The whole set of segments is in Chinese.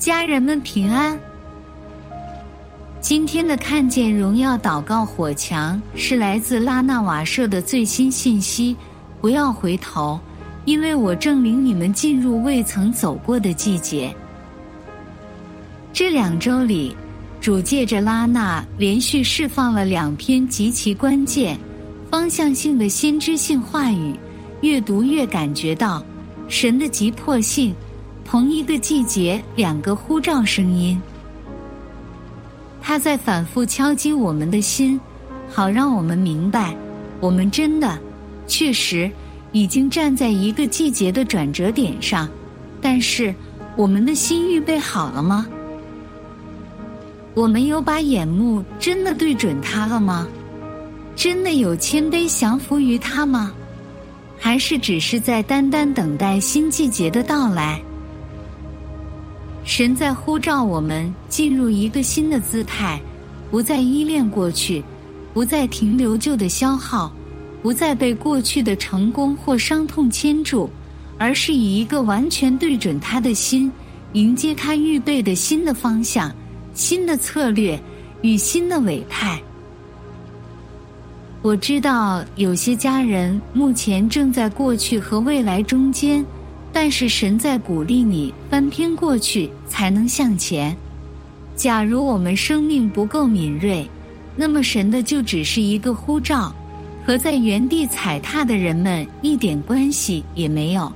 家人们平安。今天的看见荣耀祷告火墙是来自拉纳瓦舍的最新信息，不要回头，因为我正领你们进入未曾走过的季节。这2周里，主借着拉纳连续释放了2篇极其关键、方向性的先知性话语，越读越感觉到神的急迫性，同一个季节2个呼召声音。他在反复敲击我们的心，好让我们明白，我们真的、确实已经站在一个季节的转折点上，但是我们的心预备好了吗？我们有把眼目真的对准他了吗？真的有谦卑降服于他吗？还是只是在单单等待新季节的到来？神在呼召我们进入一个新的姿态，不再依恋过去，不再停留旧的消耗，不再被过去的成功或伤痛牵住，而是以一个完全对准他的心，迎接他预备的新的方向、新的策略与新的委派。我知道有些家人目前正在过去和未来中间，但是神在鼓励你翻篇过去才能向前。假如我们生命不够敏锐，那么神的就只是一个呼召，和在原地踩踏的人们一点关系也没有。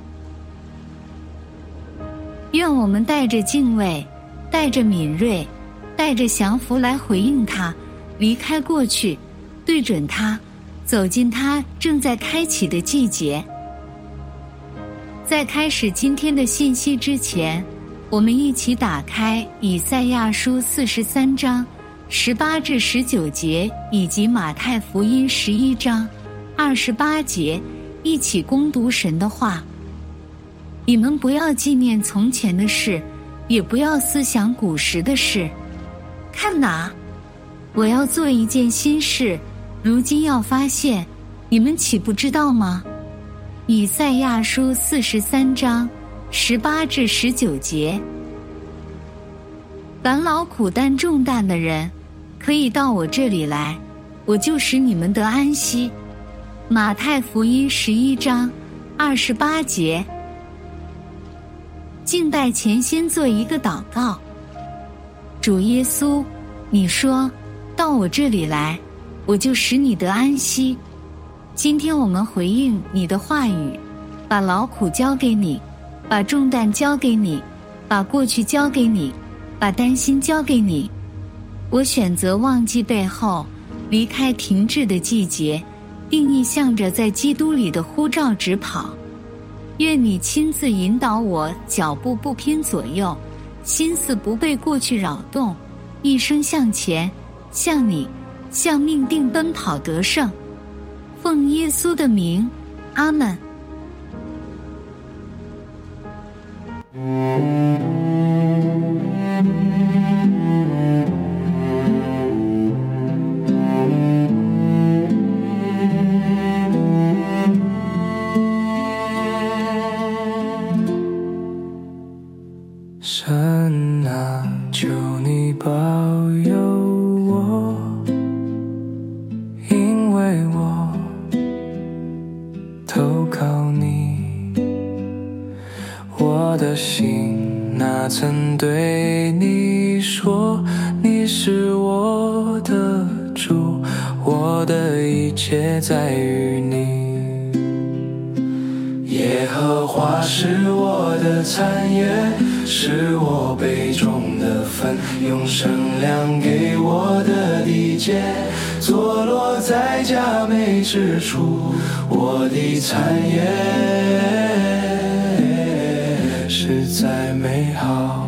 愿我们带着敬畏，带着敏锐，带着降服来回应他，离开过去，对准他，走进他正在开启的季节。在开始今天的信息之前，我们一起打开以赛亚书43章18至19节，以及马太福音11章28节，一起攻读神的话。你们不要纪念从前的事，也不要思想古时的事。看哪，我要做一件新事，如今要发现，你们岂不知道吗？以赛亚书43章18至19节。凡劳苦担重担的人，可以到我这里来，我就使你们得安息。马太福音11章28节。敬拜前先做一个祷告。主耶稣，你说到我这里来，我就使你得安息。今天我们回应你的话语，把劳苦交给你，把重担交给你，把过去交给你，把担心交给你。我选择忘记背后，离开停滞的季节，定义向着在基督里的呼召直跑。愿你亲自引导我，脚步不偏左右，心思不被过去扰动，一生向前，向你，向命定奔跑得胜。奉耶稣的名，阿们。 神啊，求你保佑我，因为我投靠你。我的心哪曾对你说，你是我的主，我的一切在于你。耶和华是我的产业，是我杯中的分，用神粮给我的地界，坐落在佳美之处。我的产业实在美好。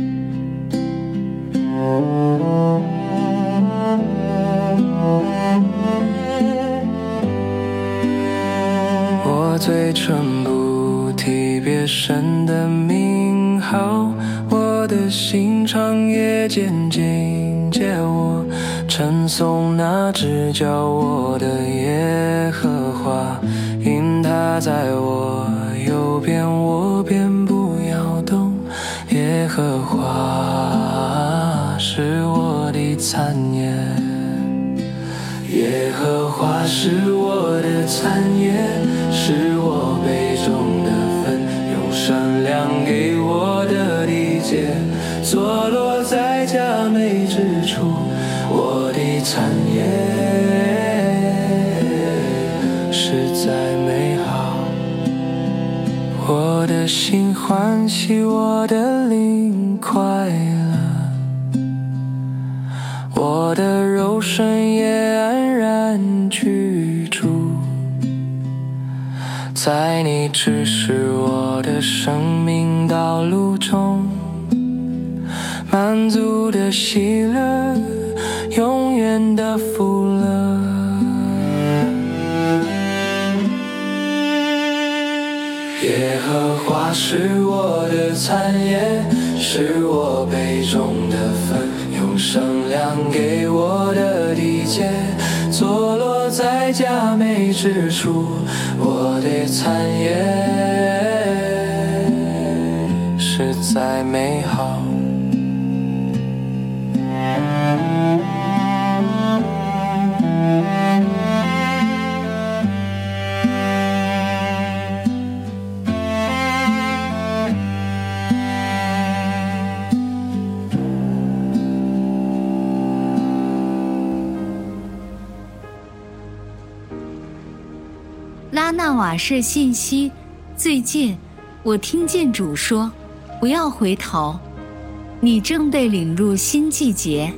我嘴唇不提别神的名号，我的心肠也坚警戒我，称颂那指教我的耶和华。因他在我右边，我便不摇动。耶和华残叶。耶和华是我的产业，是我杯中的分，用神量给我的地界，坐落在佳美之处，我的产业实在美好。我的心欢喜，我的灵快乐，我的肉身也安然居住，在你指示我的生命道路中，满足的喜乐，永远的福乐。耶和华是我的产业，是我杯中的分，用神量给我的地界，坐落在佳美之处，我的产业实在美好。 拉纳瓦舍信息：最近我听见主说，不要回头，你正被领入新季节。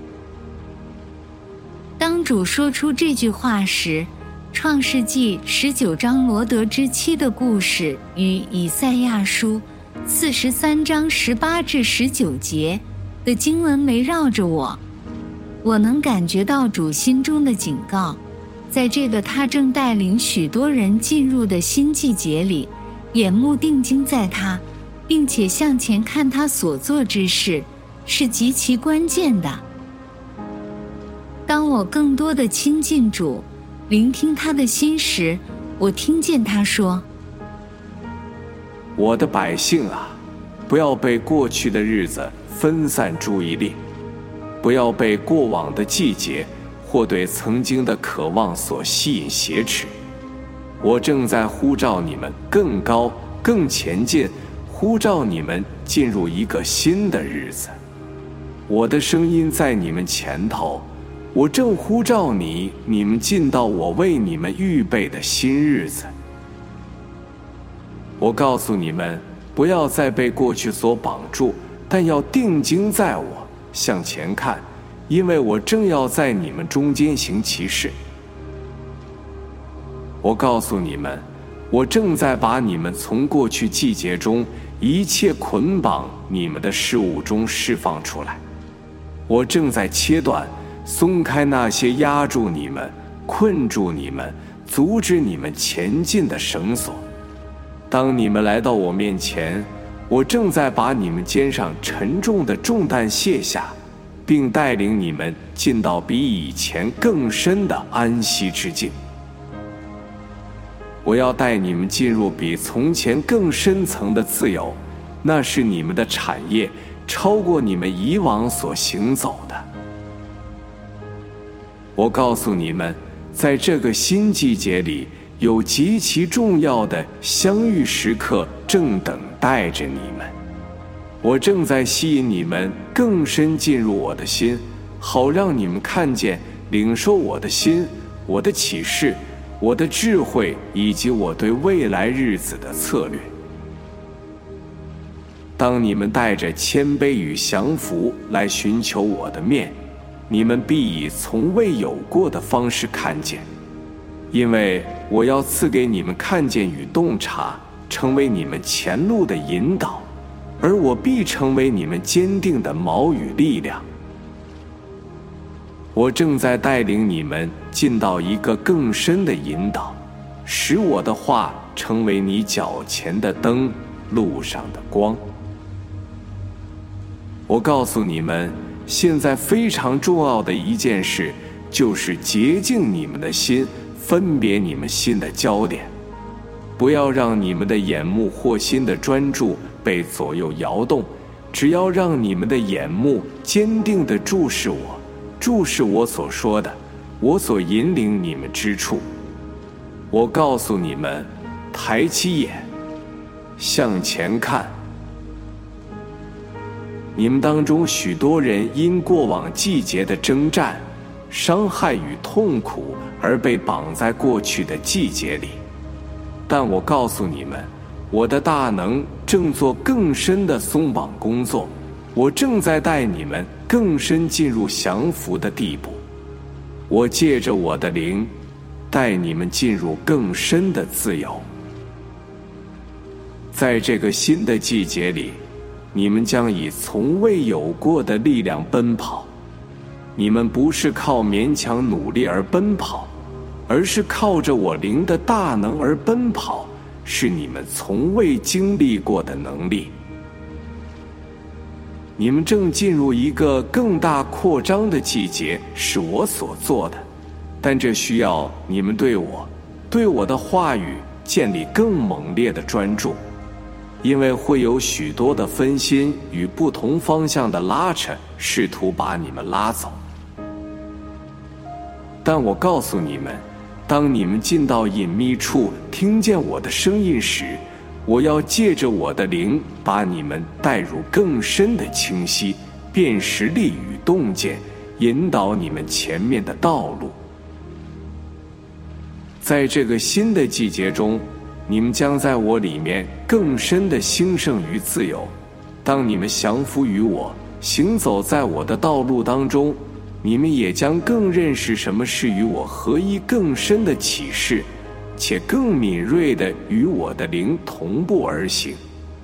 当主说出这句话时，创世纪19章罗得之妻的故事与以赛亚书43章18至19节的经文围绕着我，我能感觉到主心中的警告。在这个他正带领许多人进入的新季节里，眼目定睛在他，并且向前看他所做之事，是极其关键的。当我更多的亲近主，聆听他的心时，我听见他说： 我的百姓啊，不要被过去的日子分散注意力，不要被过往的季节或对曾经的渴望所吸引挟持。我正在呼召你们更高更前进，呼召你们进入一个新的日子。我的声音在你们前头，我正呼召你们进到我为你们预备的新日子。我告诉你们，不要再被过去所绑住，但要定睛在我，向前看，因为我正要在你们中间行奇事。我告诉你们，我正在把你们从过去季节中一切捆绑你们的事物中释放出来。我正在切断、松开那些压住你们、困住你们、阻止你们前进的绳索。当你们来到我面前，我正在把你们肩上沉重的重担卸下，并带领你们进到比以前更深的安息之境。我要带你们进入比从前更深层的自由，那是你们的产业，超过你们以往所行走的。我告诉你们，在这个新季节里，有极其重要的相遇时刻正等待着你们。我正在吸引你们更深进入我的心，好让你们看见、领受我的心、我的启示、我的智慧，以及我对未来日子的策略。当你们带着谦卑与降服来寻求我的面，你们必以从未有过的方式看见，因为我要赐给你们看见与洞察，成为你们前路的引导，而我必成为你们坚定的锚与力量。我正在带领你们进到一个更深的引导，使我的话成为你脚前的灯，路上的光。我告诉你们，现在非常重要的一件事，就是洁净你们的心，分别你们心的焦点，不要让你们的眼目或心的专注被左右摇动，只要让你们的眼目坚定地注视我， 注视我所说的，我所引领你们之处。我告诉你们，抬起眼，向前看。你们当中许多人因过往季节的征战、伤害与痛苦而被绑在过去的季节里，但我告诉你们，我的大能正做更深的松绑工作，我正在带你们更深进入降服的地步。我借着我的灵，带你们进入更深的自由。在这个新的季节里，你们将以从未有过的力量奔跑。你们不是靠勉强努力而奔跑，而是靠着我灵的大能而奔跑，是你们从未经历过的能力。你们正进入一个更大扩张的季节，是我所做的，但这需要你们对我的话语建立更猛烈的专注，因为会有许多的分心与不同方向的拉扯，试图把你们拉走。但我告诉你们，当你们进到隐秘处，听见我的声音时，我要借着我的灵，把你们带入更深的清晰、辨识力与洞见，引导你们前面的道路。在这个新的季节中，你们将在我里面更深的兴盛与自由。当你们降服于我，行走在我的道路当中，你们也将更认识什么是与我合一更深的启示，且更敏锐地与我的灵同步而行。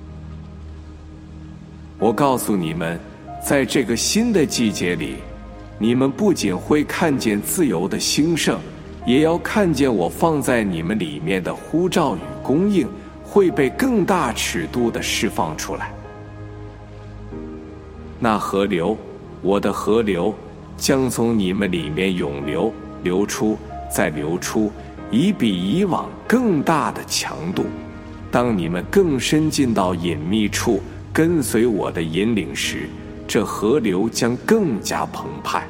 我告诉你们，在这个新的季节里，你们不仅会看见自由的兴盛，也要看见我放在你们里面的呼召与供应会被更大尺度地释放出来。那河流，我的河流，将从你们里面涌流，流出，再流出，以比以往更大的强度。当你们更深进到隐秘处，跟随我的引领时，这河流将更加澎湃。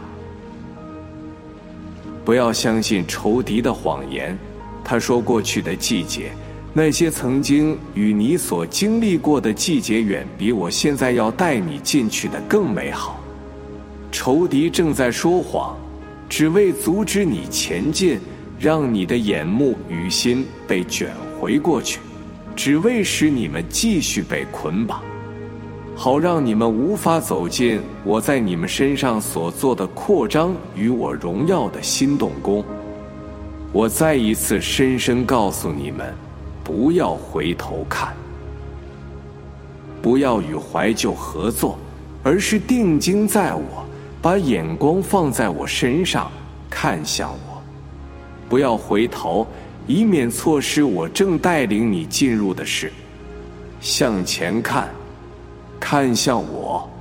不要相信仇敌的谎言，他说过去的季节，那些曾经与你所经历过的季节，远比我现在要带你进去的更美好。仇敌正在说谎，只为阻止你前进，让你的眼目与心被卷回过去，只为使你们继续被捆绑，好让你们无法走进我在你们身上所做的扩张与我荣耀的新动工。我再一次深深告诉你们，不要回头看，不要与怀旧合作，而是定睛在我，把眼光放在我身上，看向我。不要回头，以免错失我正带领你进入的事。向前看，看向我。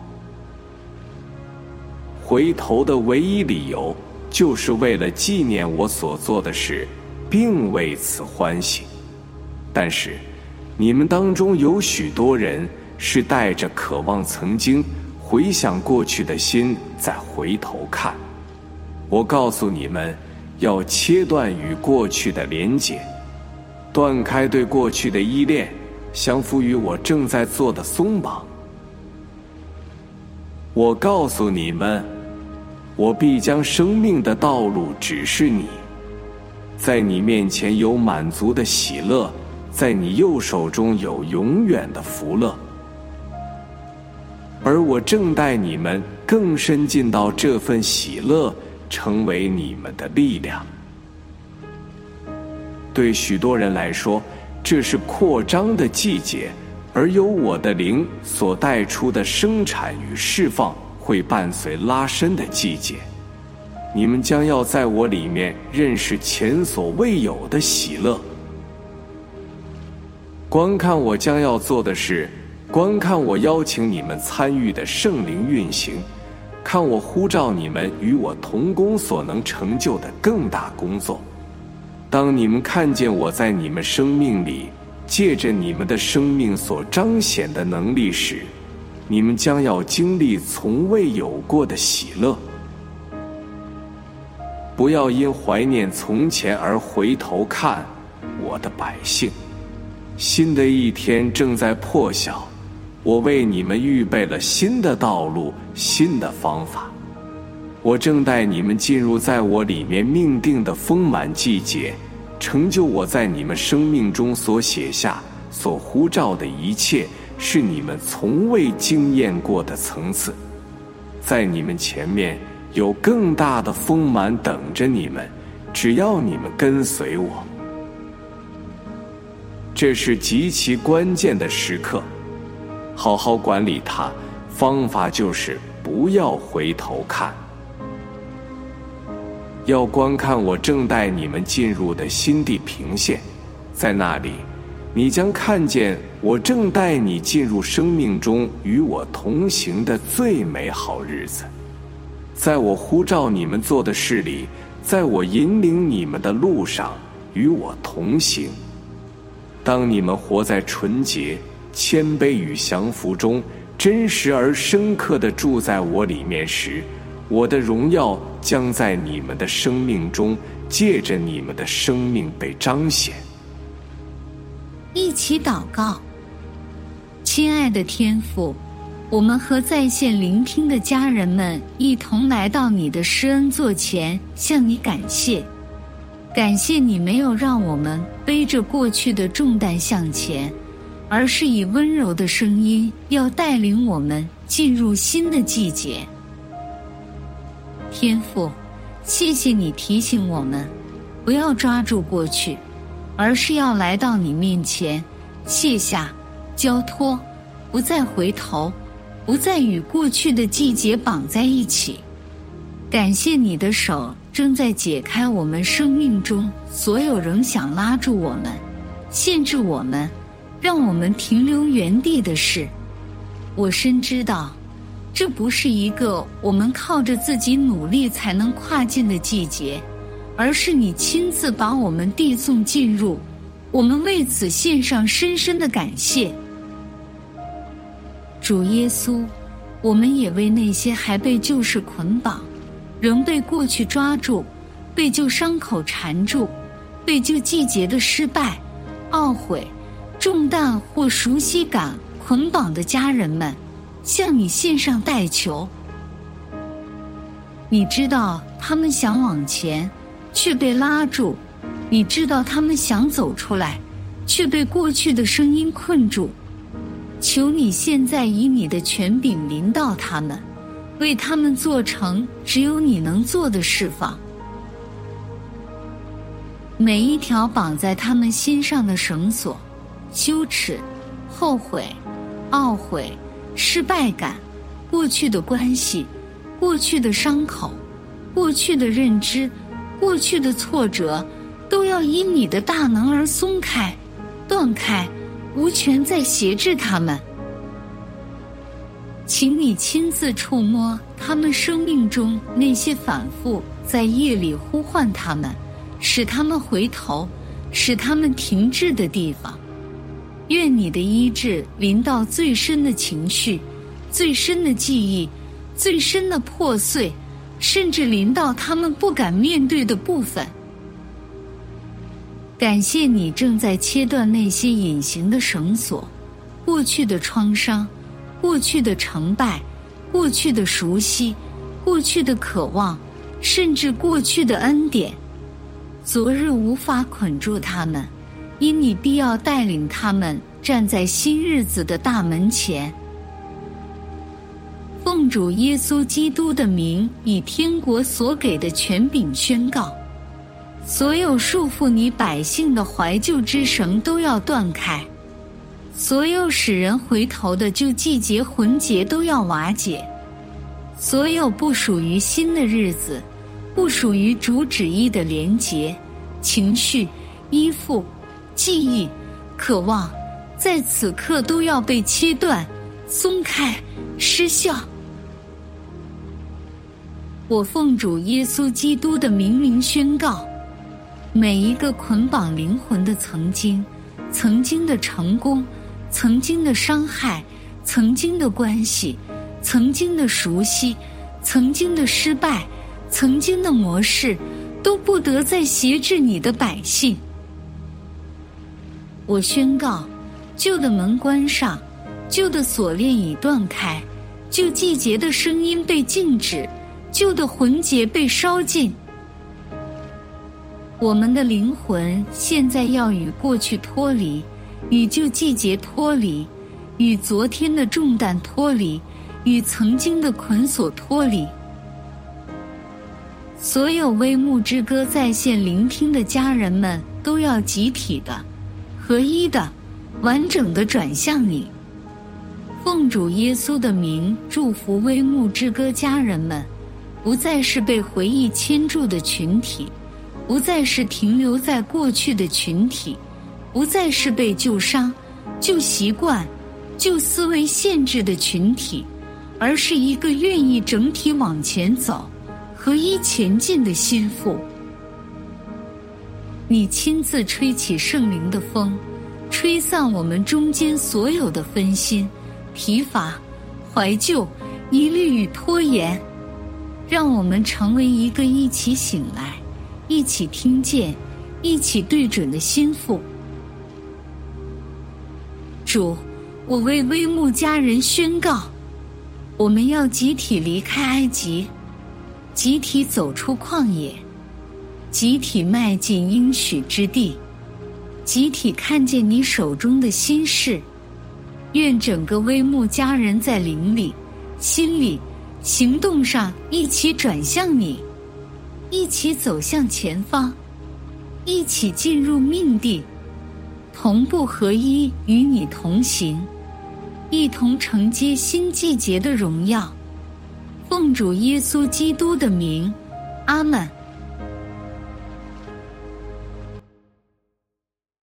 回头的唯一理由，就是为了纪念我所做的事，并为此欢喜。但是，你们当中有许多人是带着渴望曾经回想过去的心再回头看。我告诉你们，要切断与过去的连结，断开对过去的依恋，降服于我正在做的松绑。我告诉你们，我必将生命的道路指示你，在你面前有满足的喜乐，在你右手中有永远的福乐。而我正带你们更深进到这份喜乐，成为你们的力量。对许多人来说，这是扩张的季节，而由我的灵所带出的生产与释放，会伴随拉伸的季节。你们将要在我里面认识前所未有的喜乐。观看我将要做的事，观看我邀请你们参与的圣灵运行，看我呼召你们与我同工所能成就的更大工作。当你们看见我在你们生命里借着你们的生命所彰显的能力时，你们将要经历从未有过的喜乐。 不要因怀念从前而回头看，我的百姓。新的一天正在破晓，我为你们预备了新的道路，新的方法。我正带你们进入在我里面命定的丰满季节，成就我在你们生命中所写下、所呼召的一切，是你们从未经验过的层次。在你们前面有更大的丰满等着你们，只要你们跟随我。这是极其关键的时刻，好好管理它，方法就是不要回头看。要观看我正带你们进入的新地平线，在那里，你将看见我正带你进入生命中与我同行的最美好日子。在我呼召你们做的事里，在我引领你们的路上，与我同行。当你们活在纯洁、谦卑与降服中，真实而深刻地住在我里面时，我的荣耀将在你们的生命中，借着你们的生命被彰显。 一起祷告。亲爱的天父，我们和在线聆听的家人们一同来到你的施恩座前，向你感谢。感谢你没有让我们背着过去的重担向前，而是以温柔的声音要带领我们进入新的季节。天父，谢谢你提醒我们，不要抓住过去，而是要来到你面前，卸下、交托，不再回头，不再与过去的季节绑在一起。感谢你的手正在解开我们生命中所有仍想拉住我们、限制我们、让我们停留原地的事。我深知道，这不是一个我们靠着自己努力才能跨进的季节，而是你亲自把我们递送进入，我们为此献上深深的感谢。主耶稣，我们也为那些还被旧事捆绑，仍被过去抓住，被旧伤口缠住，被旧季节的失败、懊悔、重担或熟悉感捆绑的家人们，向你献上代求。你知道他们想往前，却被拉住；你知道他们想走出来，却被过去的声音困住。求你现在以你的权柄临到他们，为他们做成只有你能做的释放。每一条绑在他们心上的绳索，羞耻、后悔、懊悔、失败感、过去的关系、过去的伤口、过去的认知、过去的挫折，都要因你的大能而松开、断开，无权再挟制他们。请你亲自触摸他们生命中那些反复在夜里呼唤他们，使他们回头，使他们停滞的地方。愿你的医治临到最深的情绪、最深的记忆、最深的破碎，甚至临到他们不敢面对的部分。感谢你正在切断那些隐形的绳索，过去的创伤，过去的成败，过去的熟悉，过去的渴望，甚至过去的恩典。昨日无法捆住他们，因你必要带领他们站在新日子的大门前。奉主耶稣基督的名，以天国所给的权柄宣告，所有束缚你百姓的怀旧之绳都要断开，所有使人回头的旧季节魂结都要瓦解，所有不属于新的日子、不属于主旨意的连结、情绪、依附、记忆、渴望，在此刻都要被切断、松开、失效。我奉主耶稣基督的名宣告，每一个捆绑灵魂的曾经的成功，曾经的伤害，曾经的关系，曾经的熟悉，曾经的失败，曾经的模式， 都不得再挟制你的百姓。我宣告，旧的门关上，旧的锁链已断开，旧季节的声音被禁止，旧的魂节被烧尽。我们的灵魂现在要与过去脱离，与旧季节脱离，与昨天的重担脱离，与曾经的捆锁脱离。所有微牧之歌在线聆听的家人们都要集体的、合一的、完整的转向你。奉主耶稣的名祝福微牧之歌家人们，不再是被回忆牵住的群体，不再是停留在过去的群体，不再是被旧伤、旧习惯、旧思维限制的群体，而是一个愿意整体往前走、合一前进的心腹。你亲自吹起圣灵的风，吹散我们中间所有的分心、疲乏、怀旧、疑虑与拖延，让我们成为一个一起醒来、一起听见、一起对准的心腹。主，我为微牧家人宣告，我们要集体离开埃及，集体走出旷野，集体迈进应许之地，集体看见你手中的心事。愿整个微牧家人在灵里、心里、行动上一起转向你，一起走向前方，一起进入命地，同步合一与你同行，一同承接新季节的荣耀。奉主耶稣基督的名，阿们。